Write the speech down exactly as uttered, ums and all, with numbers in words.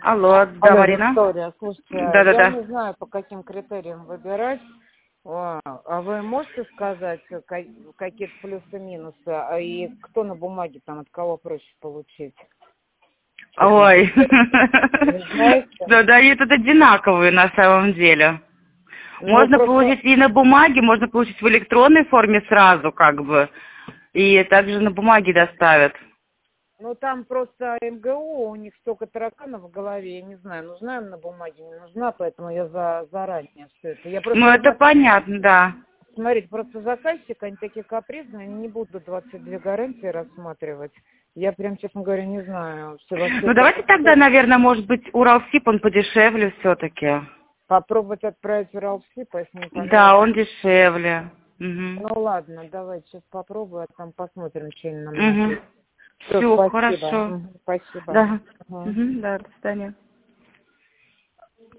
Алло, да, Алло, Марина? Виктория, слушайте, я Да-да-да. не знаю, по каким критериям выбирать. А а вы можете сказать ка- какие-то плюсы-минусы, а и кто на бумаге там, от кого проще получить? Честно Ой. говоря. Не знаете? Да, да, и тут одинаковые на самом деле. Ну, Можно просто, получить и на бумаге, можно получить в электронной форме сразу, как бы. И также на бумаге доставят. ну, там просто МГУ, у них столько тараканов в голове, я не знаю, нужна им на бумаге, не нужна, поэтому я за заранее все это. Я Ну, просто это знаю, понятно, да. смотрите, просто заказчик, они такие капризные, они не будут двадцать две гарантии рассматривать. Я прям, честно говоря, не знаю. Все во Ну, всех давайте тогда, наверное, может быть, Уралсиб, он подешевле все-таки. попробовать отправить в Уралсиб, а если не Да, понравится. он дешевле. Угу. Ну ладно, давайте сейчас попробую, а там посмотрим, что они нам Угу. напишут. Все, Все, спасибо. хорошо. Мгм, спасибо. Да. Мгм. Угу, да, до свидания.